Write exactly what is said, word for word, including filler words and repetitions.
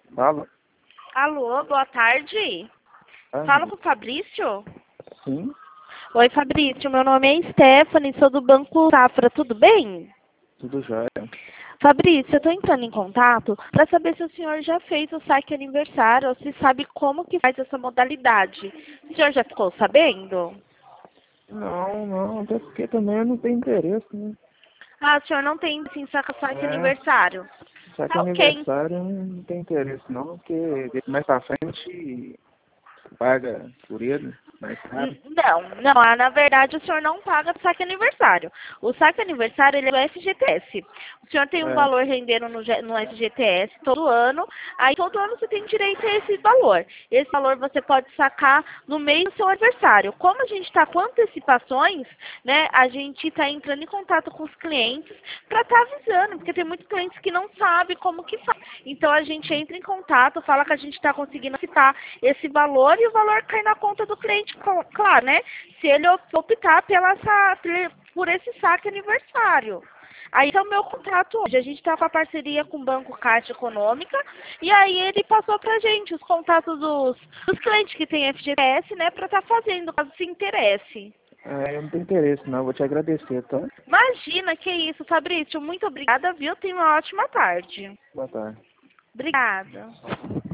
Fala. Alô, boa tarde. Ah, Fala com o Fabrício? sim, Oi, Fabrício, meu nome é Stephanie, sou do Banco Safra, tudo bem? tudo jóia. Fabrício, eu estou entrando em contato para saber se o senhor já fez o saque aniversário ou se sabe como que faz essa modalidade. O senhor já ficou sabendo? Não, não, até porque também eu não tenho interesse, né? Ah, o senhor não tem sim saque saque É, aniversário. só que Tá ok. aniversário eu não tenho interesse não, porque mais pra frente paga por ele, mais caro. N- Não, não, ah, na verdade o senhor não paga o saque aniversário. O saque aniversário ele é do F G T S. O senhor tem um É, valor rendendo no, G- no F G T S todo ano, aí todo ano você tem direito a esse valor. Esse valor você pode sacar no meio do seu aniversário. Como a gente está com antecipações, né, a gente está entrando em contato com os clientes para estar avisando, porque tem muitos clientes que não sabem como que faz. Então a gente entra em contato, fala que a gente está conseguindo citar esse valor e o valor cai na conta do cliente, cl- claro, né? Se ele op- optar pela, sa- por esse saque aniversário. Aí é o meu contato hoje. A gente está com a parceria com o Banco Caixa Econômica e aí ele passou pra gente os contatos dos, dos clientes que têm F G T S, né, para estar fazendo, caso se interesse. é, eu não tenho interesse não, vou te agradecer, tá? Imagina, que isso, Fabrício. Muito obrigada, viu? Tenha uma ótima tarde. Boa tarde. Obrigada.